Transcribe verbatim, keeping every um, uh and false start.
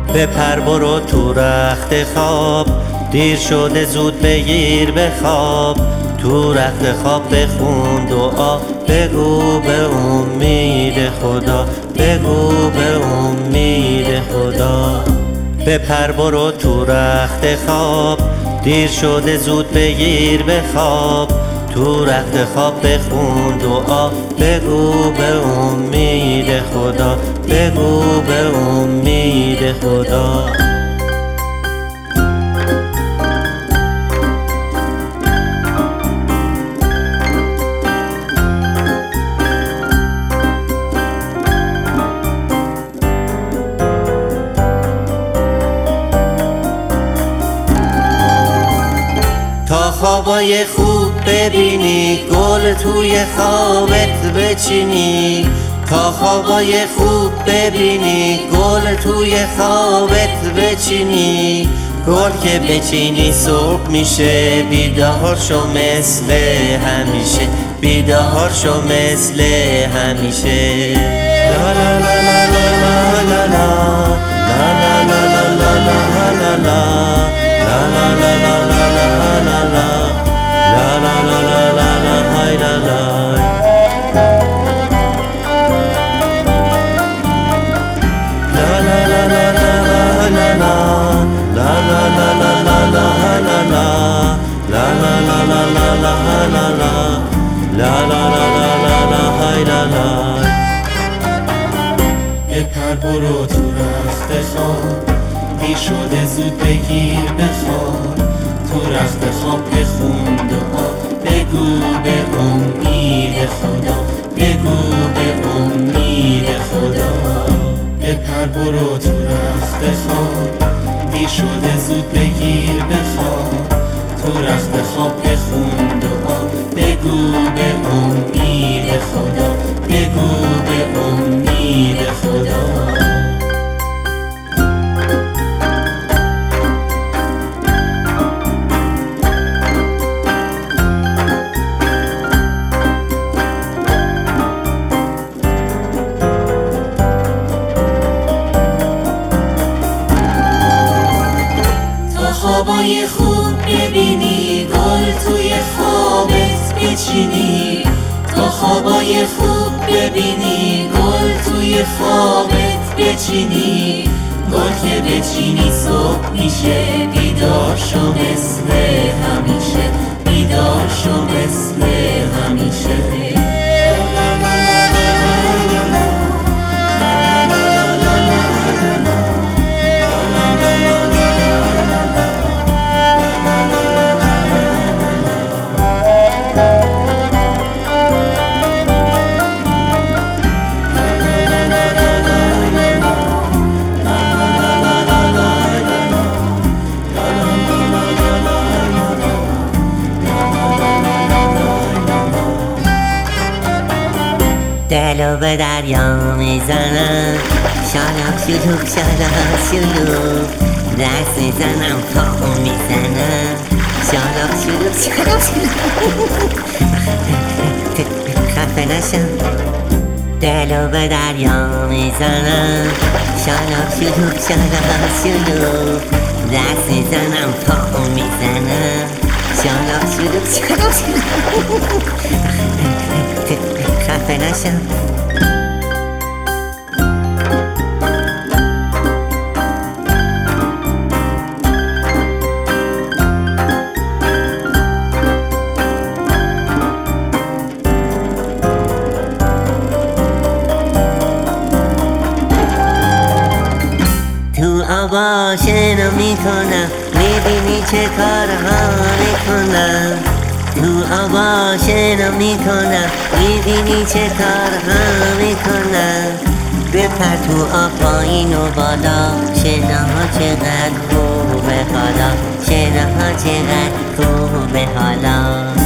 بپر برو تو رخت خواب، دیر شده زود بگیر بخواب. تو رخت خواب بخون دعا، بگو به امید خدا، بگو به امید خدا. بپر برو تو رخت خواب، دیر شده زود بگیر بخواب. تو رخت خواب بخون دعا، بگو به امید خدا، بگو به امید خدا. تا خوابای خوب ببینی، گل توی خوابت بچینی. تا خوابای خوب ببینی، گل توی خوابت بچینی. گل که بچینی صبح میشه، بیدار شو مثل همیشه، بیدار شو مثل همیشه. لا لا لا لا لا لا لا لا لا لا لا لا لا بپر برو تو رخت خواب، دیر شده زود بگیر بخواب. تو رخت خواب بخون دعا، بگو به امید خدا، بگو به امید خدا. بپر برو تو رخت خواب، دیر شده زود بگیر بخواب. تو رخت خواب بخون دعا، بگو به امید خدا، بگو به امید خدا. خوابای خوب ببینی، گل توی خوابت بچینی. تا خوابای خوب ببینی، گل توی خوابت بچینی. گل که بچینی صبح میشه، بیدار شو مثل همیشه، بیدار شو مثل همیشه. دلو به دریا میزنم، شالاب شلوب شالاب شلوب. دست میزنم پاهم میزنم، شالاب شلوب شالاب شلوب. خفه نشم. دلو به دریا میزنم، شالاب شلوب شالاب شلوب. دست میزنم پاهم میزنم، شالاب شلوب شالاب شلوب. خفه نشم. تو آبا شنا میکنم، میبینی چه کارها میکنم. تو آبا شنا میکنم، میبینی چه کارها میکنم. بپر تو آب پایین و بالا، شناها چقدر خوبه حالا، شناها چقدر خوبه حالا.